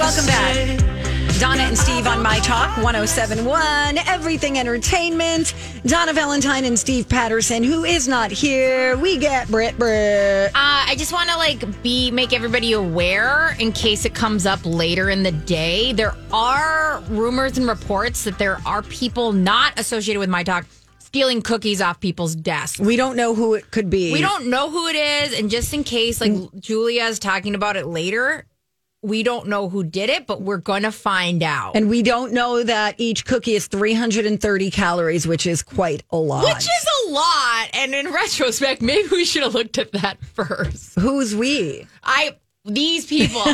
Welcome back. Donna and Steve on My Talk 1071, Everything Entertainment. Donna Valentine and Steve Patterson, who is not here. We get Britt. I just want to make everybody aware in case it comes up later in the day. There are rumors and reports that there are people not associated with My Talk stealing cookies off people's desks. We don't know who it could be. We don't know who it is, and just in case, Julia is talking about it later. We don't know who did it, but we're going to find out. And we don't know that each cookie is 330 calories, which is quite a lot. Which is a lot. And in retrospect, maybe we should have looked at that first. Who's we? These people.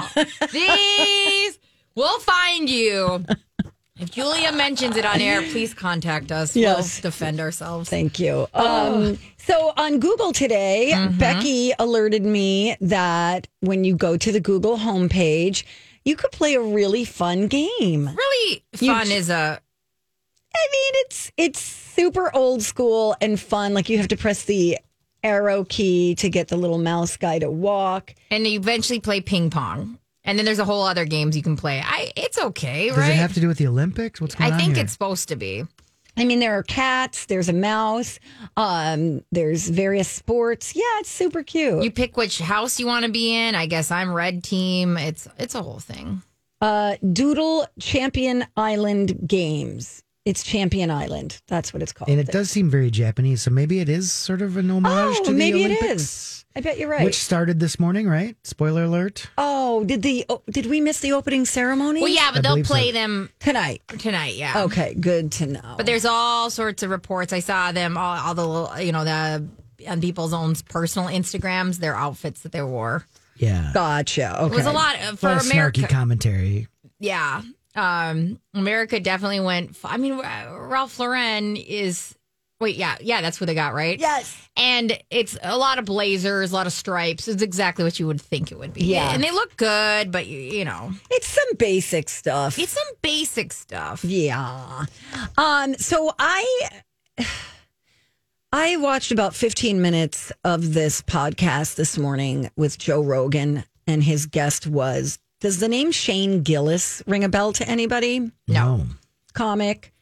We'll find you. If Julia mentions it on air, please contact us. Yes. We'll defend ourselves. Thank you. So on Google today, Becky alerted me that when you go to the Google homepage, you could play a really fun game. Really fun is a... I mean, it's super old school and fun. Like you have to press the arrow key to get the little mouse guy to walk. And you eventually play ping pong. And then there's a whole other games you can play. It's okay, right? Does it have to do with the Olympics? What's going on I think here? it's supposed to be. I mean, there are cats, there's a mouse, there's various sports. Yeah, it's super cute. You pick which house you want to be in. I guess I'm red team. It's a whole thing. Doodle Champion Island Games. It's Champion Island. That's what it's called. And it does seem very Japanese, so maybe it is sort of an homage to the maybe Olympics. it is. I bet you're right. Which started this morning, right? Spoiler alert. Oh, did we miss the opening ceremony? Well, yeah, but they'll play them tonight. Tonight, yeah. Okay, good to know. But there's all sorts of reports. I saw them all the little, the on people's own personal Instagrams, their outfits that they wore. Yeah, gotcha. Okay, it was a lot for a lot of America. Snarky commentary. Yeah, America definitely went. I mean, Ralph Lauren is. Wait, yeah, that's what they got, right? Yes. And it's a lot of blazers, a lot of stripes. It's exactly what you would think it would be. Yeah. And they look good, but, it's some basic stuff. It's some basic stuff. Yeah. So I watched about 15 minutes of this podcast this morning with Joe Rogan, and his guest was, does the name Shane Gillis ring a bell to anybody? No. Comic.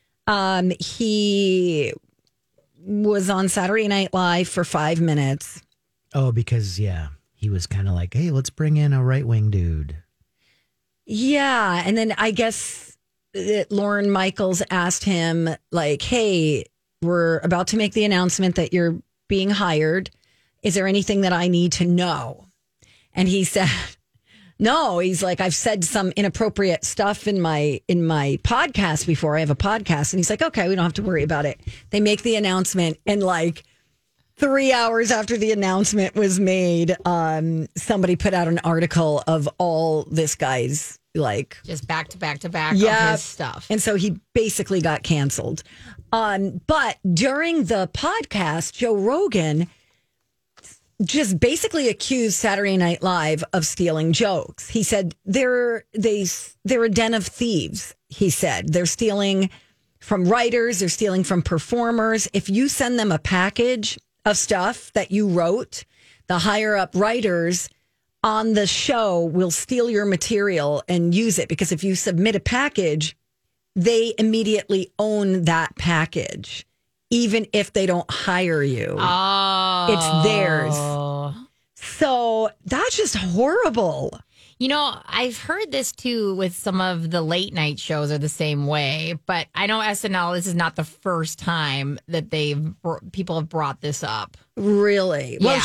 He was on Saturday Night Live for 5 minutes. Oh, because, he was kind of like, hey, let's bring in a right-wing dude. Yeah. And then I guess Lorne Michaels asked him, like, hey, we're about to make the announcement that you're being hired. Is there anything that I need to know? And he said, no. He's like, I've said some inappropriate stuff in my podcast before. I have a podcast. And he's like, okay, we don't have to worry about it. They make the announcement, and 3 hours after the announcement was made, somebody put out an article of all this guy's just back to back to back of his stuff. And so he basically got canceled. But during the podcast, Joe Rogan just basically accused Saturday Night Live of stealing jokes. He said they're a den of thieves. He said they're stealing from writers, they're stealing from performers. If you send them a package of stuff that you wrote, the higher up writers on the show will steal your material and use it, because if you submit a package, they immediately own that package. Even if they don't hire you, it's theirs. So that's just horrible. I've heard this too with some of the late night shows are the same way, but I know SNL, this is not the first time that people have brought this up. Really? Yeah.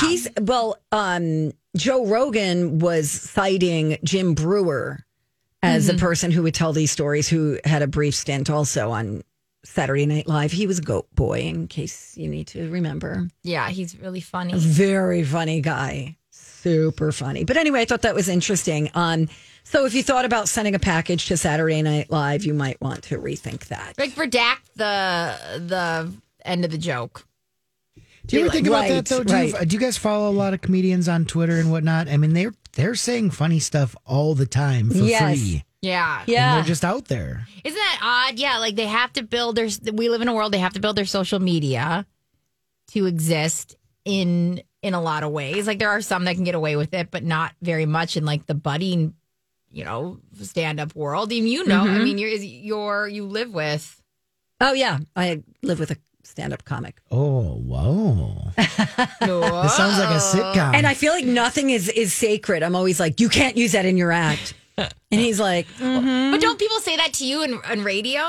Joe Rogan was citing Jim Brewer as a person who would tell these stories, who had a brief stint also on Saturday Night Live. He was Goat Boy, in case you need to remember. Yeah, he's really funny. A very funny guy. Super funny. But anyway, I thought that was interesting. So if you thought about sending a package to Saturday Night Live, you might want to rethink that. Redact the end of the joke. Do you ever think about that, though? Right. Do you guys follow a lot of comedians on Twitter and whatnot? I mean, they're saying funny stuff all the time for free. Yeah. And they're just out there. Isn't that odd? Yeah, they have to build we live in a world, they have to build their social media to exist in a lot of ways. There are some that can get away with it, but not very much in the budding, stand-up world. Even I mean, you live with. Oh yeah, I live with a stand-up comic. Oh, whoa. This sounds like a sitcom. And I feel like nothing is sacred. I'm always like, you can't use that in your act. And he's like, But don't people say that to you on radio?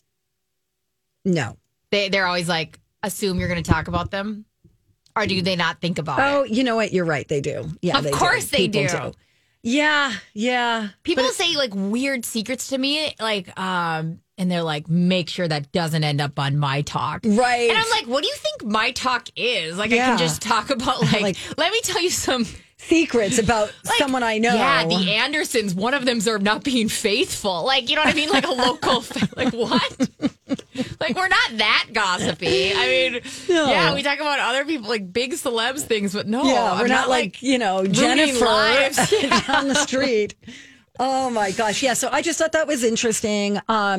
No. They're always like, assume you're going to talk about them? Or do they not think about it? Oh, you know what? You're right. They do. Yeah, of course they do. Yeah. People say like weird secrets to me, like, and they're like, make sure that doesn't end up on My Talk. Right. And I'm like, what do you think My Talk is? Like, I can just talk about, like, let me tell you some secrets about someone I know. Yeah, the Andersons, one of them's are not being faithful. Like, you know what I mean? Like a local, like, what? Like, we're not that gossipy. I mean, yeah, we talk about other people, like big celebs things, but no. Yeah, we're not like Jennifer down the street. Oh my gosh. Yeah. So I just thought that was interesting.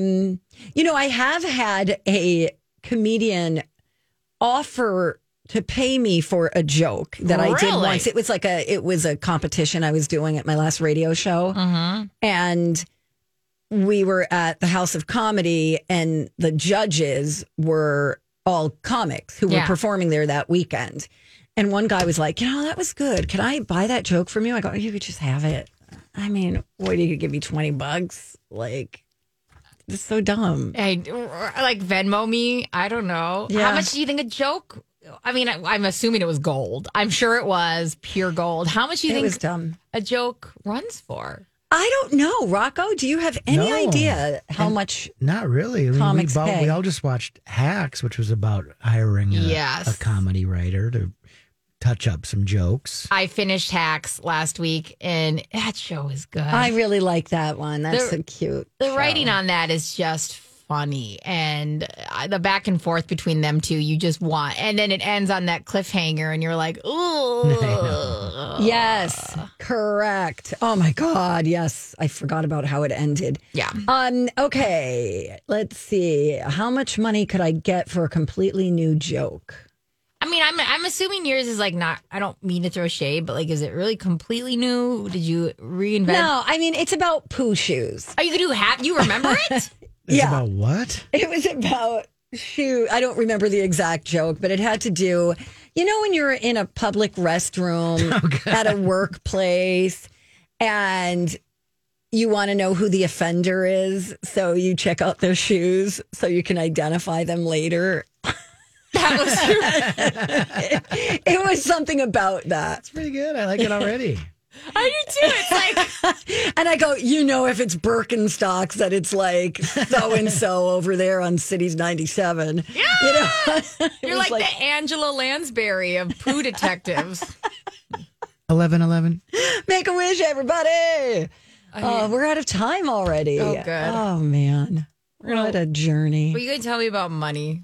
I have had a comedian offer to pay me for a joke that I did once. It was a competition I was doing at my last radio show. And we were at the House of Comedy and the judges were all comics who were performing there that weekend. And one guy was like, that was good. Can I buy that joke from you? I go, you could just have it. I mean, what, you could give me $20? Like, it's so dumb. Hey, like Venmo me? I don't know. Yeah. How much do you think a joke? I mean, I'm assuming it was gold. I'm sure it was pure gold. How much do you think a joke runs for? I don't know. Rocco, do you have any idea how much? Not really. I mean, we all just watched Hacks, which was about hiring a comedy writer to touch up some jokes. I finished Hacks last week, and that show is good. I really like that one. That's so cute. The writing on that is just funny, and the back and forth between them two, you just want. And then it ends on that cliffhanger, and you're like, ooh. Yes, correct. Oh my God, yes. I forgot about how it ended. Yeah. Okay, let's see. How much money could I get for a completely new joke? I mean, I'm assuming yours is like not, I don't mean to throw shade, but like, is it really completely new? Did you reinvent? No, I mean, it's about poo shoes. Are you going to you remember it? It's about what? It was about shoe. I don't remember the exact joke, but it had to do, when you're in a public restroom at a workplace and you want to know who the offender is. So you check out their shoes so you can identify them later. It was something about that. That's pretty good. I like it already. I do too. It's like, and I go, if it's Birkenstocks, that it's like so and so over there on Cities 97. Yeah, you're like the Angela Lansbury of poo detectives. 11:11. Make a wish, everybody. We're out of time already. Oh, good. Oh man, what a journey. Were you going to tell me about money?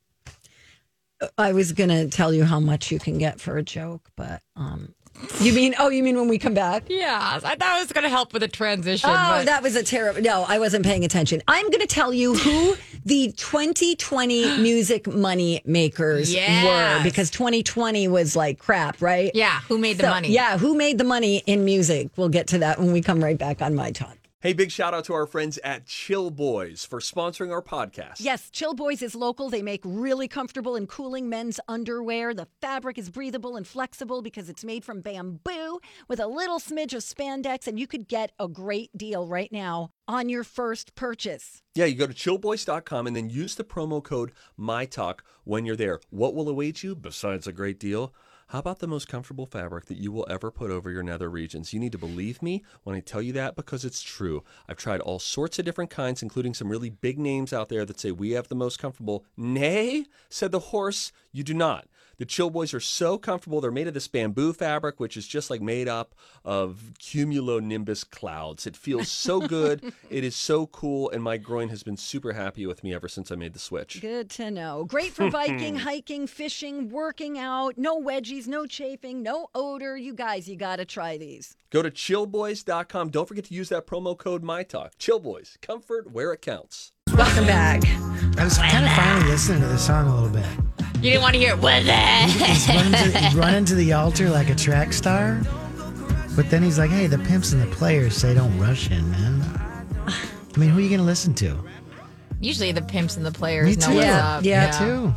I was going to tell you how much you can get for a joke, but you mean when we come back? Yeah, I thought it was going to help with the transition. Oh, that was a terrible. No, I wasn't paying attention. I'm going to tell you who the 2020 music money makers were, because 2020 was like crap, right? Yeah, who made the money? Yeah, who made the money in music? We'll get to that when we come right back on My Talk. Hey, big shout out to our friends at Chill Boys for sponsoring our podcast. Yes, Chill Boys is local. They make really comfortable and cooling men's underwear. The fabric is breathable and flexible because it's made from bamboo with a little smidge of spandex, and you could get a great deal right now on your first purchase. Yeah, you go to chillboys.com and then use the promo code MyTalk when you're there. What will await you besides a great deal? How about the most comfortable fabric that you will ever put over your nether regions? You need to believe me when I tell you that, because it's true. I've tried all sorts of different kinds, including some really big names out there that say we have the most comfortable. Nay, said the horse, you do not. The Chill Boys are so comfortable. They're made of this bamboo fabric, which is just like made up of cumulonimbus clouds. It feels so good. It is so cool. And my groin has been super happy with me ever since I made the switch. Good to know. Great for biking, hiking, fishing, working out. No wedgies, no chafing, no odor. You guys, you got to try these. Go to chillboys.com. Don't forget to use that promo code MyTalk. Chill Boys, comfort where it counts. Welcome back. I was kind of finally listening to the song a little bit. You didn't want to hear it. Just run into the altar like a track star. But then he's like, hey, the pimps and the players say don't rush in, man. I mean, who are you going to listen to? Usually the pimps and the players Me know too. what's up. Me too.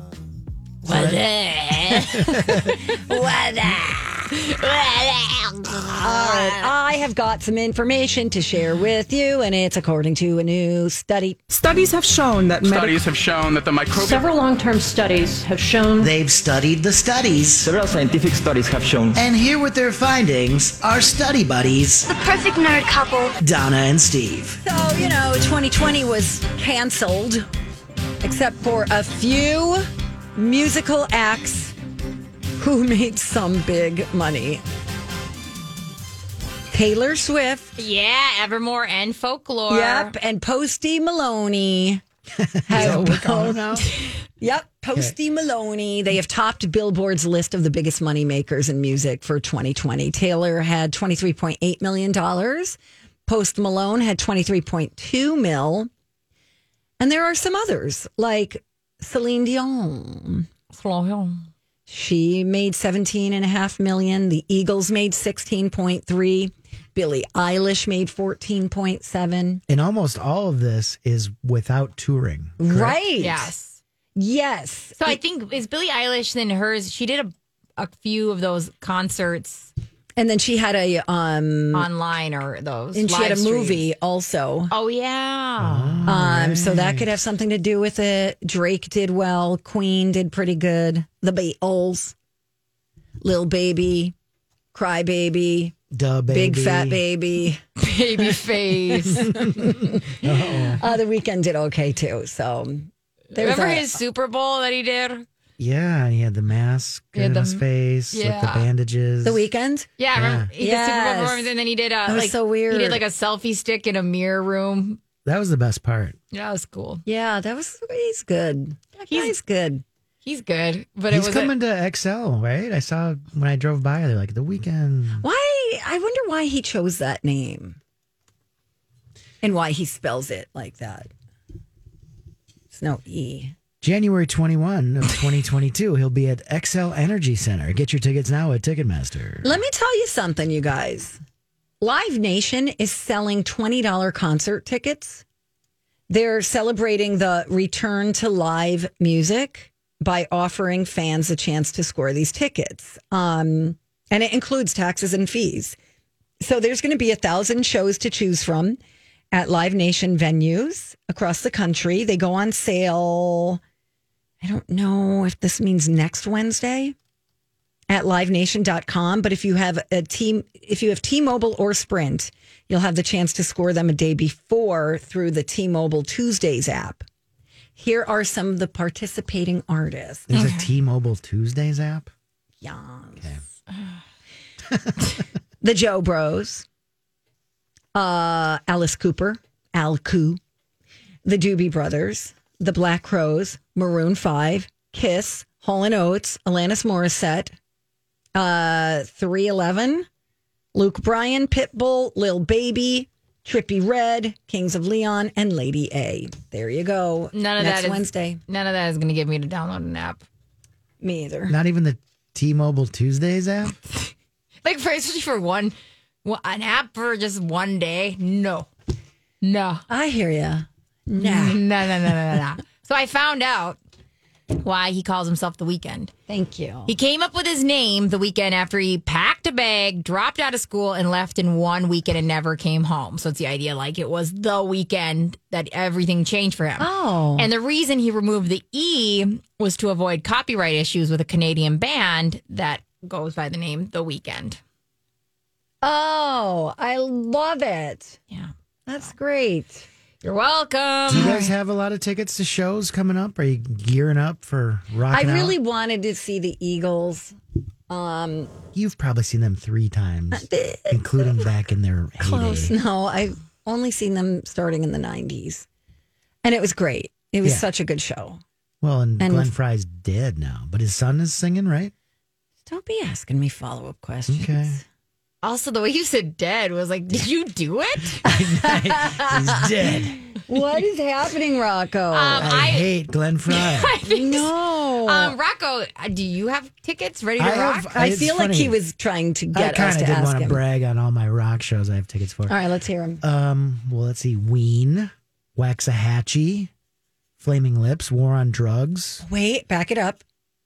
All right, I have got some information to share with you, and it's according to a new study. Studies have shown that the microbial... Several long-term studies have shown... They've studied the studies. Several scientific studies have shown... And here with their findings are study buddies... The perfect nerd couple. Donna and Steve. So, 2020 was canceled, except for a few musical acts who made some big money. Taylor Swift. Yeah, Evermore and Folklore. Yep, and Posty Maloney. Yep, Posty Maloney. They have topped Billboard's list of the biggest money makers in music for 2020. Taylor had $23.8 million. Post Malone had $23.2 million. And there are some others, like Celine Dion. She made $17.5 million. The Eagles made $16.3. Billie Eilish made $14.7. And almost all of this is without touring. Correct? Right. Yes. So I think, is Billie Eilish then hers? She did a few of those concerts. And then she had a online or those. And she had a movie also. Oh yeah. So that could have something to do with it. Drake did well. Queen did pretty good. The Beatles, Lil Baby, Cry Baby, Duh Baby, Big Fat Baby, Baby Face. The Weeknd did okay too. So remember his Super Bowl that he did? Yeah, he had the mask in his face with the bandages. The Weeknd? Yeah, I remember he did Super Bowl performance, and then he did that was so weird. He did like a selfie stick in a mirror room. That was the best part. Yeah, that was cool. Yeah, he's good. He's good. He's good. But he's coming to XL, right? I saw when I drove by, they're like, The Weeknd. Why? I wonder why he chose that name. And why he spells it like that. It's no E. January 21 of 2022, he'll be at XL Energy Center. Get your tickets now at Ticketmaster. Let me tell you something, you guys. Live Nation is selling $20 concert tickets. They're celebrating the return to live music by offering fans a chance to score these tickets. And it includes taxes and fees. So there's going to be 1,000 shows to choose from at Live Nation venues across the country. They go on sale, I don't know if this means next Wednesday, at livenation.com. But if you have T-Mobile or Sprint, you'll have the chance to score them a day before through the T-Mobile Tuesdays app. Here are some of the participating artists. There's a T-Mobile Tuesdays app? Yeah. Okay. The Joe Bros. Alice Cooper. Al Koo. The Doobie Brothers. The Black Crowes. Maroon 5. Kiss. Hall & Oates. Alanis Morissette. 311. Luke Bryan. Pitbull. Lil Baby. Trippie Redd, Kings of Leon, and Lady A. There you go. Next Wednesday. None of that is going to get me to download an app. Me either. Not even the T-Mobile Tuesdays app? Especially for an app for just one day. No. I hear you. No. So I found out why he calls himself The Weeknd. Thank you. He came up with his name, The Weeknd, after he packed a bag, dropped out of school, and left in one weekend and never came home. So it's the idea like it was the weekend that everything changed for him. Oh. And the reason he removed the E was to avoid copyright issues with a Canadian band that goes by the name The Weeknd. Oh, I love it. Yeah. That's great. You're welcome. Do you guys have a lot of tickets to shows coming up? Are you gearing up for rocking I really out? wanted to see the Eagles. You've probably seen them 3 times, including back in their Close. heyday. No, I've only seen them starting in the 90s. And it was great. It was such a good show. Well, and Glenn Fry's dead now, but his son is singing, right? Don't be asking me follow-up questions. Okay. Also, the way you said dead was like, did you do it? He's dead. What is happening, Rocco? I hate Glenn Frey. No. Rocco, do you have tickets ready to rock? I feel like he was trying to get us to ask him. I kind of did want to brag on all my rock shows I have tickets for. All right, let's hear him. Well, let's see. Ween, Waxahachie, Flaming Lips, War on Drugs. Wait, back it up.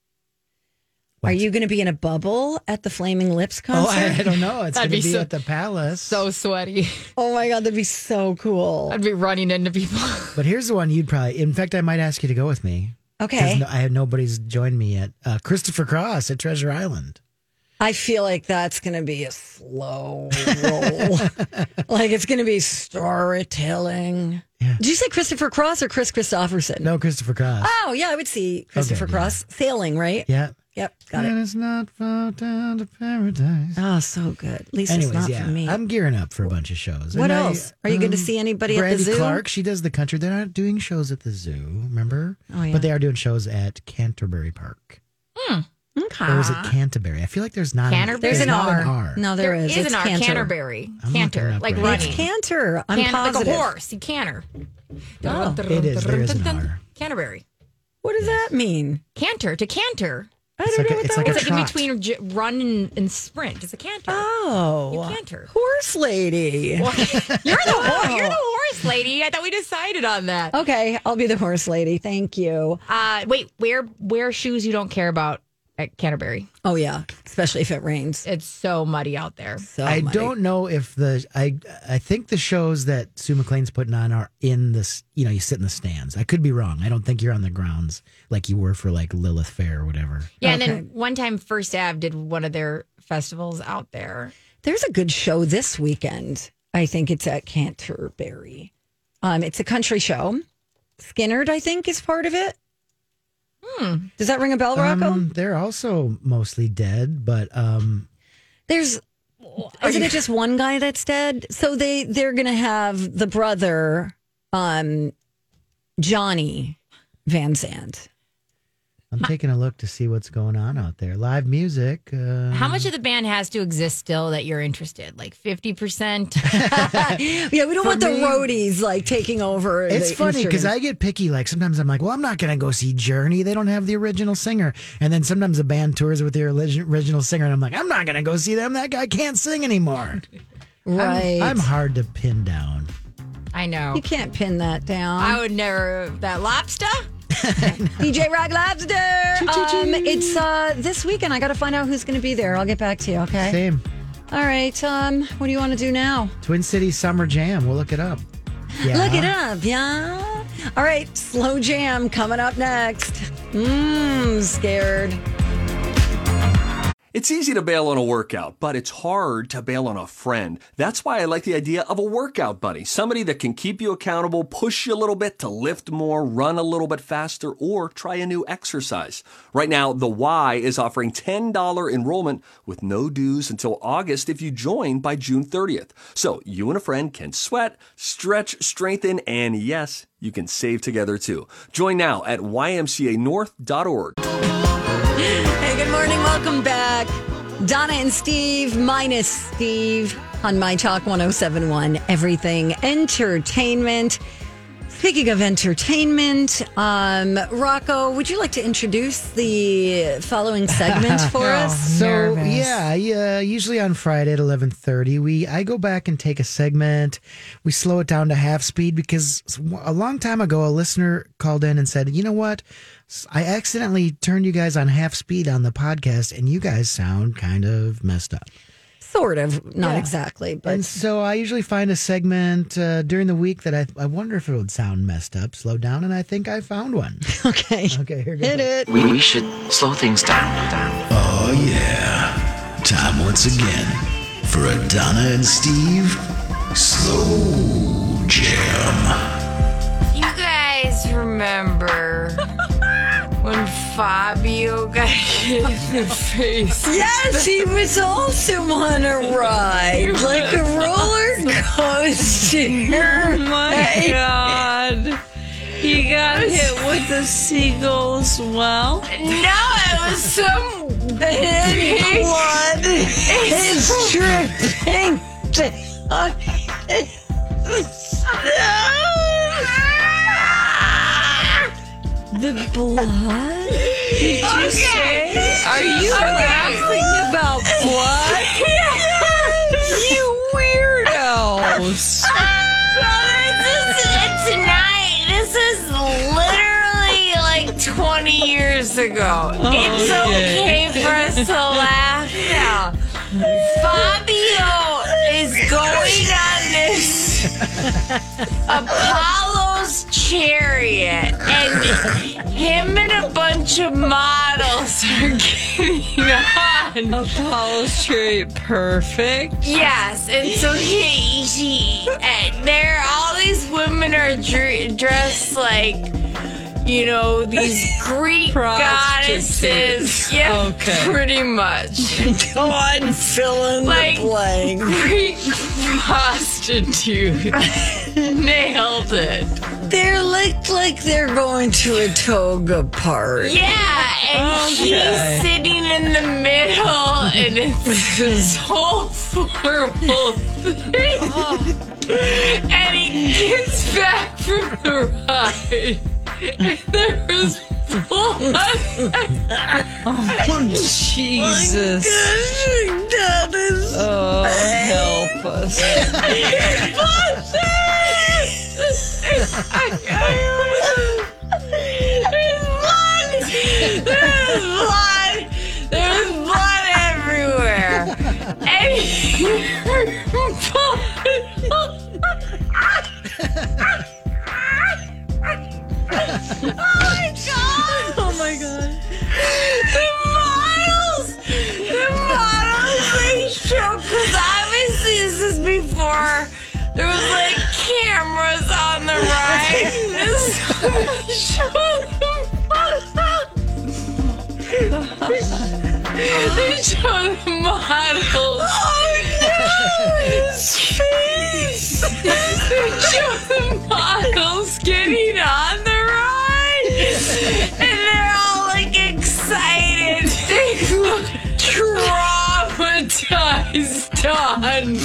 Are you going to be in a bubble at the Flaming Lips concert? I don't know. It's going to be at the Palace. So sweaty. Oh my God, that'd be so cool. I'd be running into people. But here's the one you'd probably, in fact, I might ask you to go with me. Okay. I have nobody's joined me yet. Christopher Cross at Treasure Island. I feel like that's going to be a slow roll. Like it's going to be storytelling. Yeah. Did you say Christopher Cross or Chris Christopherson? No, Christopher Cross. Oh, yeah, I would see Christopher Cross. Yeah. Sailing, right? Yeah. Yep, got it. It's not far down to paradise. Oh, so good. At least Anyways, it's not for me. I'm gearing up for a bunch of shows. What else? Are you going to see anybody at the zoo? Brandy Clark, she does the country. They're not doing shows at the zoo, remember? Oh, yeah. But they are doing shows at Canterbury Park. Okay. Or is it Canterbury? I feel like there's not Canterbury? There's an not R. an R. No, there is. It's an R. Canter. Canterbury. Canter. Like right running. It's canter. I'm positive. Like a horse. You canter. Oh, it is. There is an R. Canterbury. What does that mean? Canter. To canter. I don't know what that is. It's like in between run and sprint. It's a canter. Oh. You canter. Horse lady. You're the horse lady. I thought we decided on that. Okay, I'll be the horse lady. Thank you. Wait, wear shoes you don't care about at Canterbury. Oh, yeah. Especially if it rains. It's so muddy out there. I don't know if I think the shows that Sue McLean's putting on are in this, you sit in the stands. I could be wrong. I don't think you're on the grounds like you were for like Lilith Fair or whatever. Yeah, and then one time First Ave did one of their festivals out there. There's a good show this weekend. I think it's at Canterbury. It's a country show. Skinnerd, I think, is part of it. Does that ring a bell, Rocco? They're also mostly dead, but isn't it just one guy that's dead? So they're going to have the brother, Johnny Van Zandt. I'm taking a look to see what's going on out there. Live music. How much of the band has to exist still that you're interested? Like 50%? Yeah, we don't want the roadies like taking over. It's funny because I get picky. Like sometimes I'm like, well, I'm not going to go see Journey. They don't have the original singer. And then sometimes a band tours with the original singer, and I'm like, I'm not going to go see them. That guy can't sing anymore. Right. I'm hard to pin down. I know. You can't pin that down. I would never. That lobster? DJ Rock Lobster. It's this weekend. I got to find out who's going to be there. I'll get back to you. Okay. Same. All right. What do you want to do now? Twin Cities Summer Jam. We'll look it up. Yeah. Look it up. Yeah. All right. Slow Jam coming up next. Scared. It's easy to bail on a workout, but it's hard to bail on a friend. That's why I like the idea of a workout buddy. Somebody that can keep you accountable, push you a little bit to lift more, run a little bit faster, or try a new exercise. Right now, the Y is offering $10 enrollment with no dues until August if you join by June 30th. So you and a friend can sweat, stretch, strengthen, and yes, you can save together too. Join now at ymcanorth.org. Hey, good morning. Welcome back. Donna and Steve, minus Steve, on My Talk 107.1. Everything Entertainment. Speaking of entertainment, Rocco, would you like to introduce the following segment for us? So, usually on Friday at 11:30, I go back and take a segment. We slow it down to half speed because a long time ago, a listener called in and said, you know what? I accidentally turned you guys on half speed on the podcast, and you guys sound kind of messed up. Sort of, not exactly. But. And so I usually find a segment during the week that I wonder if it would sound messed up, slow down, and I think I found one. Okay, here goes. Hit it. We should slow things down. Oh, yeah. Time once again for a Donna and Steve Slow Jam. You guys remember when Fabio got hit in the face? Yes, he was also on a ride, like a roller coaster. Oh my God. He got hit with a seagull as well? No, it was some blood is dripping. The blood? Did you say? Are you laughing about blood? You weirdos. So this is literally like 20 years ago. It's okay for us to laugh now. Fabio is going on this Apollo's chariot, and him and a bunch of models are getting on Apollo's chariot, perfect. Yes, and so there, all these women are dressed like, you know, these Greek goddesses. Yeah, okay. Pretty much. Go on, fill in Like the blank. Greek prostitute. Nailed it. They look like they're going to a toga party. Yeah, and he's sitting in the middle, and it's this whole horrible thing. And he gets back from the ride, and there was blood. Oh, Jesus. That is Help us. There's blood everywhere. Oh my god. The models, they show, because obviously this is before there was like cameras on the ride. So they show the models. Oh no, his face. They show the models getting on the ride, and they're all like excited. They look traumatized on.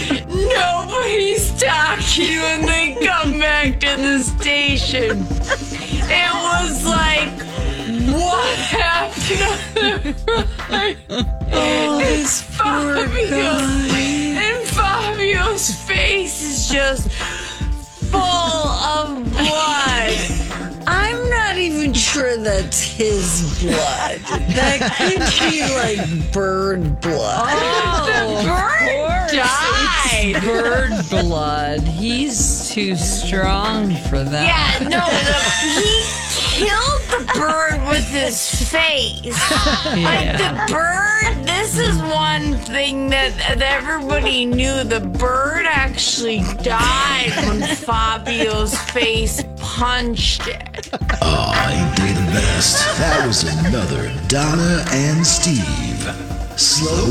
Nobody's talking when they come back to the station. It was like, what happened on the ride? It's Fabio. And Fabio's face is just full of blood. I'm not even sure that's his blood. That could be like bird blood. The bird died. Bird blood. He's too strong for that. Yeah, no, he killed the bird with his face. Like the bird, this is one thing that everybody knew. The bird actually died when Fabio's face punched it. Oh, ain't they the best? That was another Donna and Steve Slow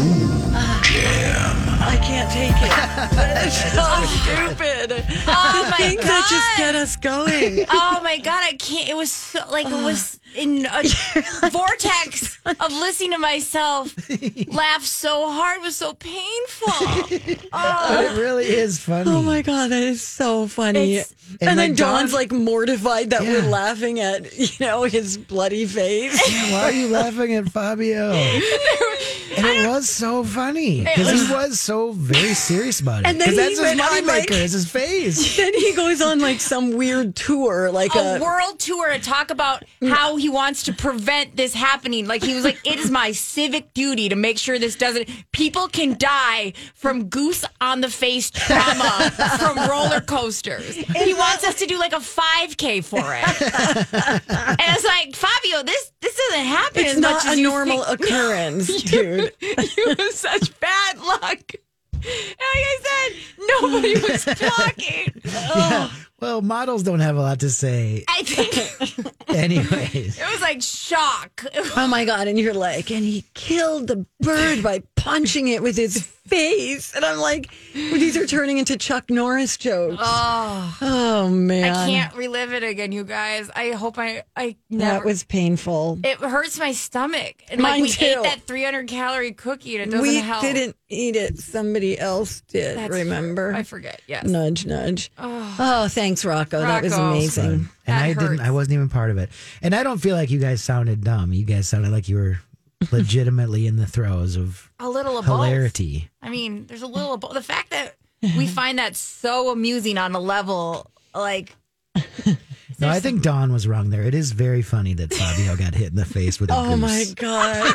Jam. I can't take it. That is so stupid. Oh my Things god! that just get us going. Oh my god, I can't. It was so, like it was in a vortex of listening to myself laugh so hard. It was so painful. But it really is funny. Oh my god, that is so funny. It's- and then like Dawn's Dawn- like mortified that we're Yeah. laughing at, his bloody face. Why are you laughing at Fabio? And it was so funny because he was so very serious about it. And then Because that's he his went on, moneymaker, like- is his face. Then he goes on like some weird tour, like A world tour to talk about how he wants to prevent this happening. Like he was like, it is my civic duty to make sure this doesn't. People can die from goose on the face trauma from roller coasters. He wants us to do like a 5K for it. And it's like, Fabio, this doesn't happen it's as much not as a you normal think. occurrence, dude. You have such bad luck. And like I said, nobody was talking. Yeah. Well, models don't have a lot to say. I think Anyways. it was like shock. Oh my god! And you're like, and he killed the bird by punching it with his face. And I'm like, these are turning into Chuck Norris jokes. Oh man. I can't relive it again, you guys. I hope I never. That was painful. It hurts my stomach. And Mine we too. ate that 300-calorie cookie and it doesn't We help. didn't eat it. Somebody else did, That's remember? true. I forget, yes. Nudge, nudge. Oh, thanks, Rocco. That was Rocco. amazing. And That I wasn't even part of it. And I don't feel like you guys sounded dumb. You guys sounded like you were legitimately in the throes of A little of hilarity. both. I mean, there's a little of both. The fact that we find that so amusing on a level, like... No, I think Dawn was wrong there. It is very funny that Fabio got hit in the face with a goose. Oh my God.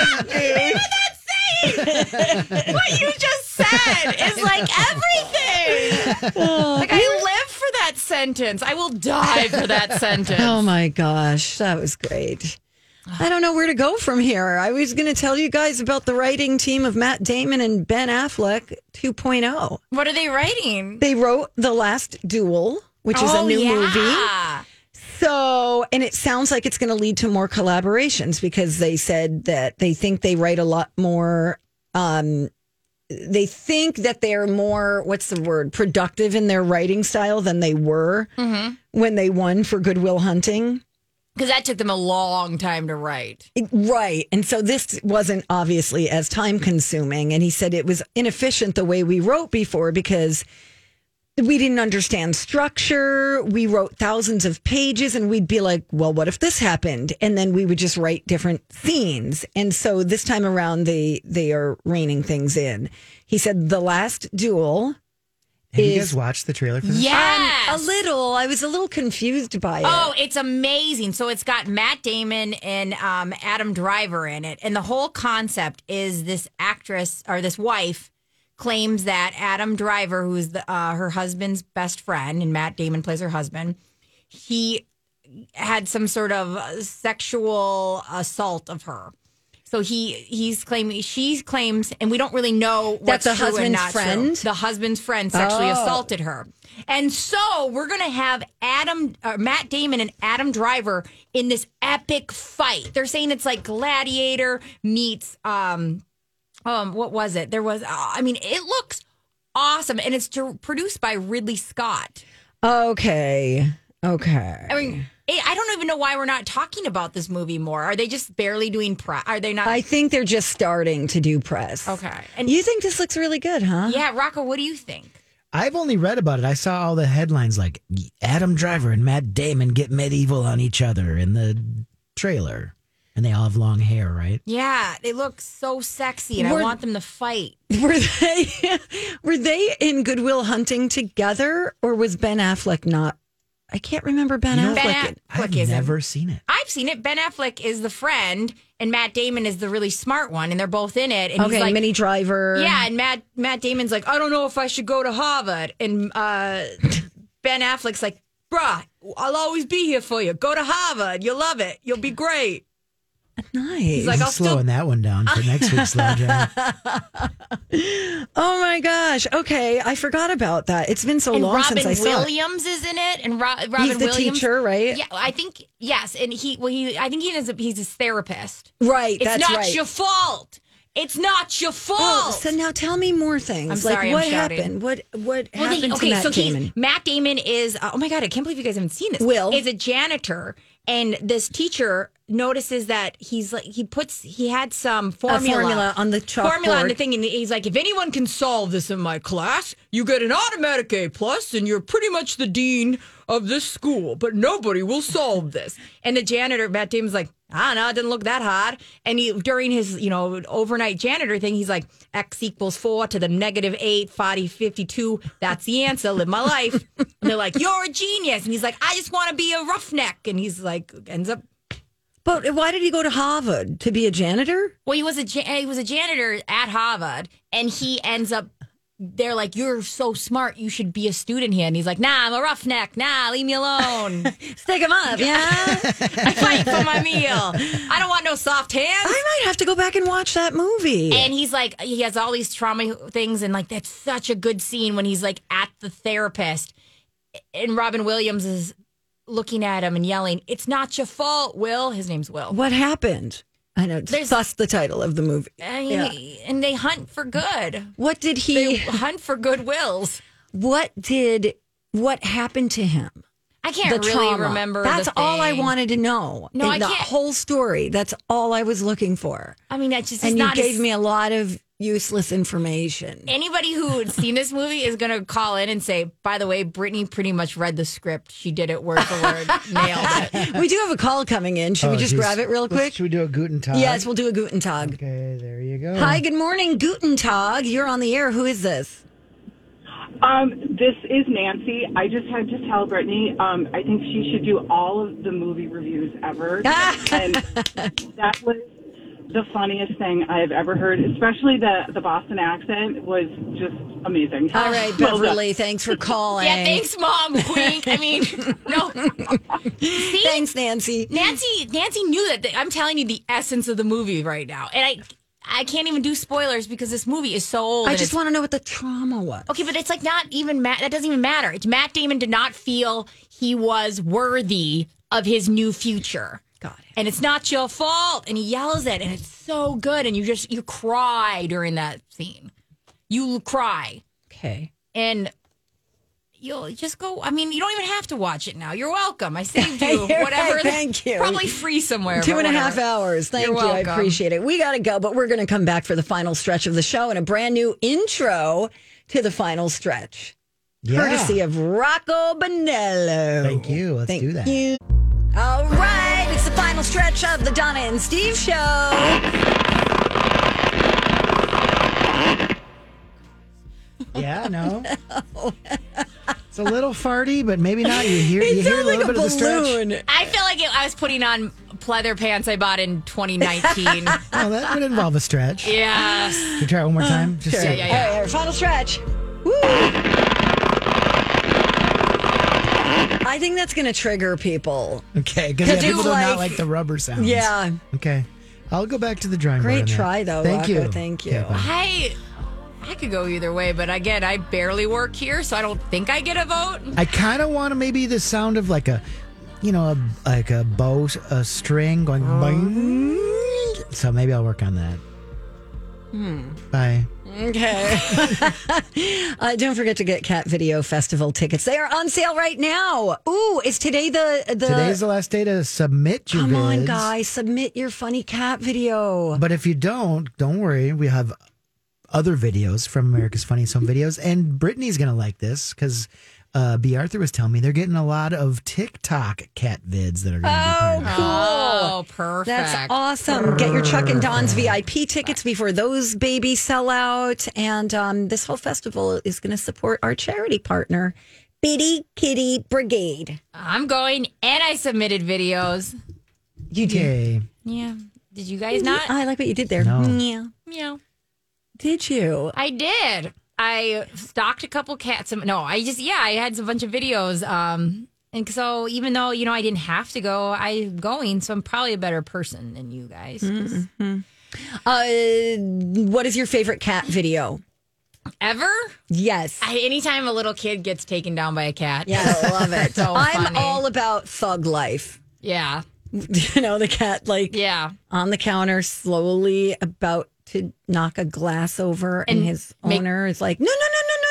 What you just said is like everything. Like I live for that sentence. I will die for that sentence. Oh my gosh, that was great. I don't know where to go from here. I was going to tell you guys about the writing team of Matt Damon and Ben Affleck 2.0. What are they writing? They wrote The Last Duel, which is a new movie. So, and it sounds like it's going to lead to more collaborations because they said that they think they write a lot more. They think that they're more, what's the word, productive in their writing style than they were when they won for Good Will Hunting. Because that took them a long time to write. Right. And so this wasn't obviously as time consuming. And he said it was inefficient the way we wrote before because we didn't understand structure. We wrote thousands of pages and we'd be like, well, what if this happened? And then we would just write different scenes. And so this time around, they are reining things in. He said The Last Duel. Have you guys watched the trailer for this? Yes. A little. I was a little confused by it. Oh, it's amazing. So it's got Matt Damon and Adam Driver in it. And the whole concept is this actress or this wife claims that Adam Driver, who is her husband's best friend, and Matt Damon plays her husband, he had some sort of sexual assault of her. So she claims, and we don't really know what's That's the true and husband's not friend? true. The husband's friend sexually assaulted her. And so we're going to have Matt Damon and Adam Driver in this epic fight. They're saying it's like Gladiator meets, what was it? There was, it looks awesome. And it's produced by Ridley Scott. Okay. I mean, I don't even know why we're not talking about this movie more. Are they just barely doing press? Are they not? I think they're just starting to do press. Okay. And you think this looks really good, huh? Yeah, Rocco, what do you think? I've only read about it. I saw all the headlines like Adam Driver and Matt Damon get medieval on each other in the trailer. And they all have long hair, right? Yeah, they look so sexy, and I want them to fight. Were they in Good Will Hunting together, or was Ben Affleck not? I can't remember Ben Affleck. I've never seen it. I've seen it. Ben Affleck is the friend, and Matt Damon is the really smart one, and they're both in it. And okay, he's like, Minnie Driver. Yeah, and Matt Damon's like, I don't know if I should go to Harvard, and Ben Affleck's like, bruh, I'll always be here for you. Go to Harvard. You'll love it. You'll be great. Nice. He's like, I'm slowing that one down for next week's Slow Jam. Oh my gosh. Okay, I forgot about that. It's been so and long Robin since I saw it. Williams is in it, and Robin He's the Williams, teacher, right? Yeah, I think yes, and I think he's his therapist. Right, It's that's not right. your fault. It's not your fault. Oh, so now tell me more things. I'm sorry, what I'm shouting. happened? What happened to Matt Damon? Matt Damon is oh my god, I can't believe you guys haven't seen this. Will is a janitor, and this teacher notices that he had some formula on the chalkboard. Formula on the thing, and he's like, if anyone can solve this in my class, you get an automatic A+, and you're pretty much the dean of this school, but nobody will solve this. And the janitor, Matt Damon's like, I don't know, it didn't look that hard. And during his, overnight janitor thing, he's like, X equals 4 to the negative 8, 40, 52. That's the answer. Live my life. And they're like, you're a genius. And he's like, I just want to be a roughneck. And he's like, ends up. But why did he go to Harvard? To be a janitor? Well, he was a janitor at Harvard, and he ends up. They're like, you're so smart, you should be a student here. And he's like, nah, I'm a roughneck. Nah, leave me alone. Stick him up, yeah? I fight for my meal. I don't want no soft hands. I might have to go back and watch that movie. And he's like, he has all these trauma things. And like, that's such a good scene when he's like at the therapist. And Robin Williams is looking at him and yelling, it's not your fault, Will. His name's Will. What happened? I know. Thus the title of the movie. And they hunt for good. What did They hunt for good wills. What happened to him? I can't really trauma. remember. That's all I wanted to know. No, I the can't. whole story. That's all I was looking for. I mean, that just and is you not gave me a lot of useless information. Anybody who had seen this movie is going to call in and say, by the way, Brittany pretty much read the script. She did it word for word. Nailed it. We do have a call coming in. Should we just grab it real quick? Should we do a Guten Tag? Yes, we'll do a Guten Tag. Okay, there you go. Hi, good morning, Guten Tag. You're on the air. Who is this? This is Nancy. I just had to tell Brittany, I think she should do all of the movie reviews ever. And that was the funniest thing I have ever heard, especially the Boston accent was just amazing. All right, Beverly, thanks for calling. Yeah, thanks, Mom. Wink. I mean, no. See? Thanks, Nancy. Nancy knew that. I'm telling you the essence of the movie right now. And I can't even do spoilers because this movie is so old. I just want to know what the trauma was. Okay, but it's like not even that doesn't even matter. It's Matt Damon did not feel he was worthy of his new future. Got it. And it's not your fault. And he yells it, and it's so good. And you cry during that scene. You cry. Okay. And you'll just go. I mean, you don't even have to watch it now. You're welcome. I saved you. Whatever. Thank you. Probably free somewhere. 2.5 hours. Thank You're you. welcome. I appreciate it. We got to go, but we're going to come back for the final stretch of the show and a brand new intro to the final stretch. Yeah. Courtesy of Rocco Bonello. Thank you. Let's do that. You. All right. It's the final stretch of the Donna and Steve show. Yeah, no. It's a little farty, but maybe not. You hear It a sounds little like bit a of the stretch. balloon. I feel like I was putting on pleather pants I bought in 2019. Oh, that would involve a stretch. Yes. Can you try it one more time? Just Sure. so- Yeah. All right, final stretch. Woo. I think that's going to trigger people. Okay, because Could people you, do not like- like the rubber sounds. Yeah. Okay. I'll go back to the drawing board. Great on that. try, though, Thank Rocco. you. Thank you. Okay, bye. I could go either way, but again, I barely work here, so I don't think I get a vote. I kind of want to maybe the sound of like a bow, a string going boing. So maybe I'll work on that. Bye. Okay. Don't forget to get Cat Video Festival tickets. They are on sale right now. Ooh, is today the Today's the last day to submit your Come on, vids. guys, submit your funny cat video. But if you don't worry. We have other videos from America's Funniest Home Videos. And Brittany's going to like this because B. Arthur was telling me they're getting a lot of TikTok cat vids that are going to be part of it. Cool. Oh, perfect. That's awesome. Get your Chuck and Don's VIP tickets before those babies sell out. And this whole festival is going to support our charity partner, Bitty Kitty Brigade. I'm going, and I submitted videos. You did. Yay. Yeah. Did you guys not? I like what you did there. No. Yeah. Yeah. Did you? I did. I stalked a couple cats. No, I had a bunch of videos. And so even though, I didn't have to go, I'm going. So I'm probably a better person than you guys. What is your favorite cat video? Ever? Yes. Anytime a little kid gets taken down by a cat. Yeah, I love it. So I'm funny. all about thug life. Yeah. The cat on the counter slowly about to knock a glass over and his owner is like, no.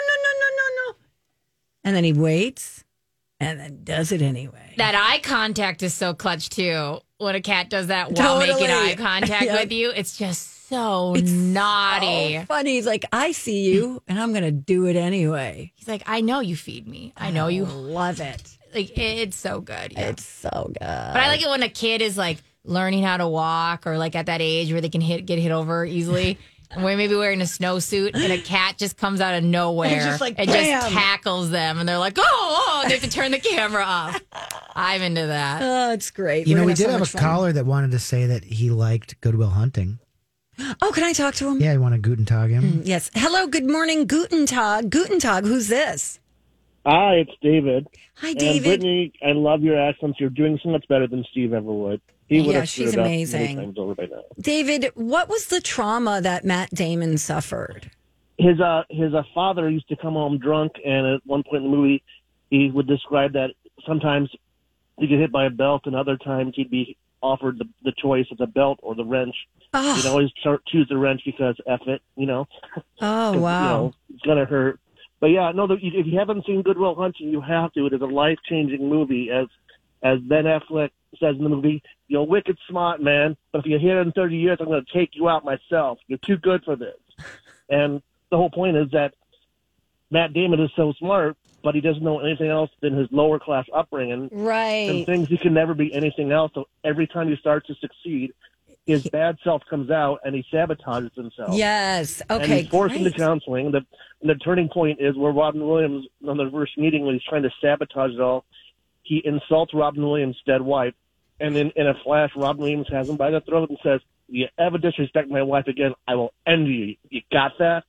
And then he waits and then does it anyway. That eye contact is so clutch too. When a cat does that while Totally. making eye contact Yeah. with you, it's just so naughty. So funny. He's like, I see you and I'm going to do it anyway. He's like, I know you feed me. I know you love it. Like, it's so good. Yeah. It's so good. But I like it when a kid is like learning how to walk or like at that age where they can get hit over easily. And we're maybe wearing a snowsuit and a cat just comes out of nowhere It's just like, and bam. just tackles them. And they're like, oh, they have to turn the camera off. I'm into that. Oh, it's great. We We're gonna did so have much a fun. caller that wanted to say that he liked Good Will Hunting. Oh, can I talk to him? Yeah, you want to Guten Tag him? Yes. Hello, good morning, Guten Tag. Guten Tag, who's this? Hi, it's David. Hi, And David. Brittany, I love your accents. You're doing so much better than Steve ever would. He would Yeah, have she's screwed up amazing. many times over by now. David, what was the trauma that Matt Damon suffered? His father used to come home drunk, and at one point in the movie, he would describe that sometimes he'd get hit by a belt, and other times he'd be offered the choice of the belt or the wrench, he'd always choose the wrench because F it, you know. Oh, wow. You know, it's going to hurt. But yeah, no, if you haven't seen Good Will Hunting, you have to. It is a life-changing movie. As Ben Affleck says in the movie, you're wicked smart, man, but if you're here in 30 years, I'm going to take you out myself. You're too good for this. And the whole point is that Matt Damon is so smart, but he doesn't know anything else than his lower-class upbringing. Right. And thinks he can never be anything else. So every time he starts to succeed, his bad self comes out and he sabotages himself. Yes. Okay. And he's forced into counseling. The turning point is where Robin Williams, on the first meeting, when he's trying to sabotage it all, he insults Robin Williams' dead wife. And then in a flash, Robin Williams has him by the throat and says, "If you ever disrespect my wife again, I will end you." You got that?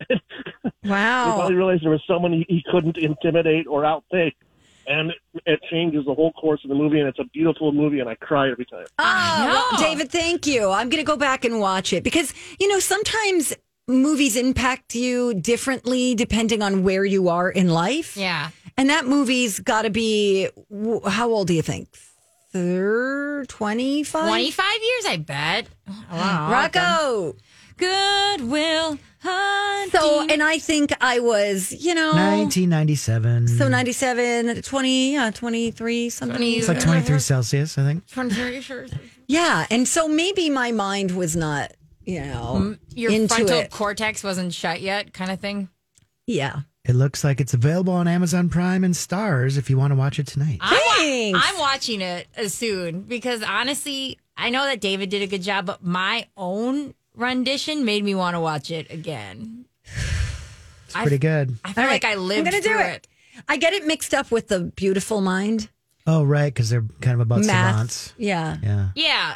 Wow. He finally realized there was someone he couldn't intimidate or outthink. And it changes the whole course of the movie, and it's a beautiful movie, and I cry every time. Oh, well, David, thank you. I'm going to go back and watch it because, you know, sometimes movies impact you differently depending on where you are in life. Yeah. And that movie's got to be, how old do you think? 25? 25 years, I bet. Wow. Rocco. Good Will Hunting. So, and I think I was, you know, 1997. So 97, 20, 23, something. It's like 23 Celsius, I think. 23, sure. Yeah. And so maybe my mind was not, you know, Your into frontal it. cortex wasn't shut yet, kind of thing. Yeah. It looks like it's available on Amazon Prime and Stars if you want to watch it tonight. I'm watching it soon because honestly, I know that David did a good job, but my own rendition made me want to watch it again. It's pretty good. I feel like I lived I'm gonna through do it. I get it mixed up with The Beautiful Mind. Oh, right, because they're kind of about Math. savants. Yeah. Yeah. Yeah.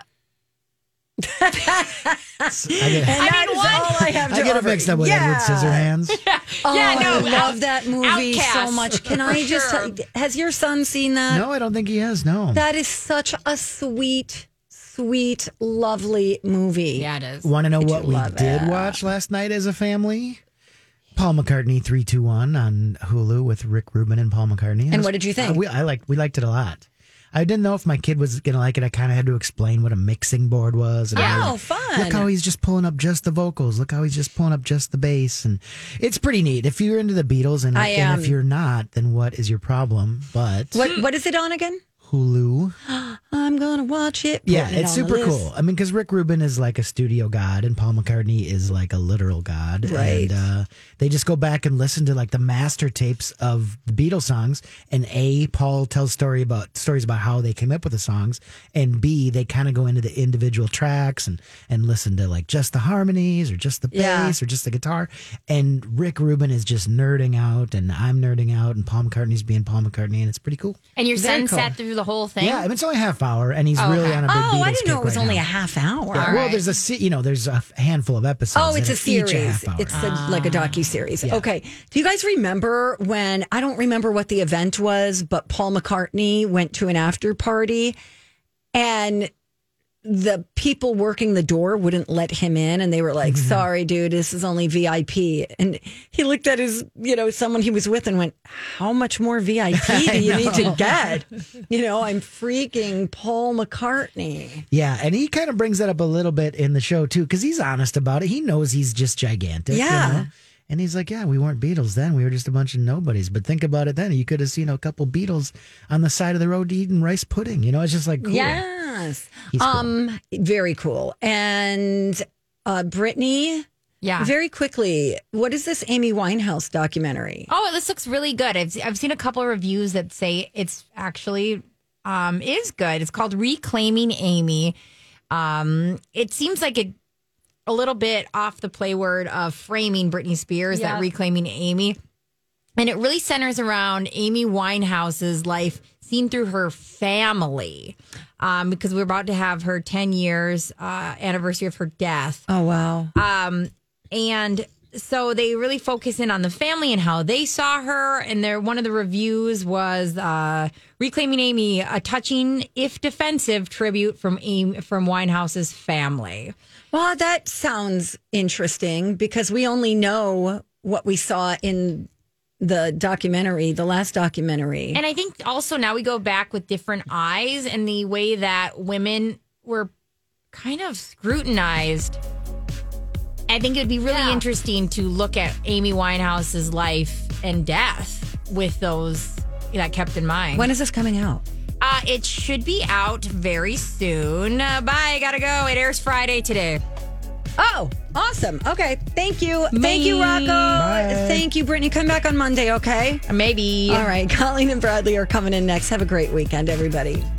I get it mixed up with Edward Scissorhands. Yeah, no, I love that movie Outcast. so much. Can I just Sure. has your son seen that? No, I don't think he has. No. That is such a sweet, lovely movie. Yeah, it is. Want to know what we love did it. watch last night as a family? Paul McCartney 321 on Hulu with Rick Rubin and Paul McCartney. And what did you think? We liked it a lot. I didn't know if my kid was going to like it. I kind of had to explain what a mixing board was. And fun. Look how he's just pulling up just the vocals. Look how he's just pulling up just the bass. And it's pretty neat. If you're into the Beatles and if you're not, then what is your problem? But What is it on again? Hulu. I'm going to watch it. Yeah, Putting it it's on the super list. cool. I mean, because Rick Rubin is like a studio god and Paul McCartney is like a literal god. Right. And they just go back and listen to like the master tapes of the Beatles songs. And A, Paul tells stories about how they came up with the songs. And B, they kind of go into the individual tracks and listen to like just the harmonies or just the bass or just the guitar. And Rick Rubin is just nerding out and I'm nerding out and Paul McCartney's being Paul McCartney. And it's pretty cool. And your Very son cool. sat through the whole thing? Yeah, I mean, it's only a half hour, and he's really on a big Beatles Oh, I didn't know kick it was right only now. a half hour. Yeah, well, there's a handful of episodes. Oh, it's a that are each series. half hour. It's like a docuseries. Yeah. Okay. Do you guys remember when, I don't remember what the event was, but Paul McCartney went to an after party and the people working the door wouldn't let him in. And they were like, sorry, dude, this is only VIP. And he looked at his, someone he was with and went, how much more VIP do you need to get? I'm freaking Paul McCartney. Yeah, and he kind of brings that up a little bit in the show, too, because he's honest about it. He knows he's just gigantic. Yeah. And he's like, yeah, we weren't Beatles then. We were just a bunch of nobodies. But think about it then. You could have seen a couple Beatles on the side of the road eating rice pudding. It's just like cool. Yes. He's cool. Very cool. And Brittany, very quickly, what is this Amy Winehouse documentary? Oh, this looks really good. I've seen a couple of reviews that say it's actually is good. It's called Reclaiming Amy. It seems like a little bit off the play word of framing Britney Spears, that Reclaiming Amy. And it really centers around Amy Winehouse's life seen through her family. Because we're about to have her 10 years anniversary of her death. Oh, wow. And so they really focus in on the family and how they saw her. And one of the reviews was Reclaiming Amy, a touching, if defensive, tribute from Winehouse's family. Well, that sounds interesting because we only know what we saw in the documentary, the last documentary. And I think also now we go back with different eyes and the way that women were kind of scrutinized. I think it would be really interesting to look at Amy Winehouse's life and death with those that kept in mind. When is this coming out? It should be out very soon. Bye, gotta go. It airs Friday today. Oh, awesome. Okay. Thank you. Thank you, Rocco. Bye. Thank you, Brittany. Come back on Monday, okay? Maybe. All right. Colleen and Bradley are coming in next. Have a great weekend, everybody.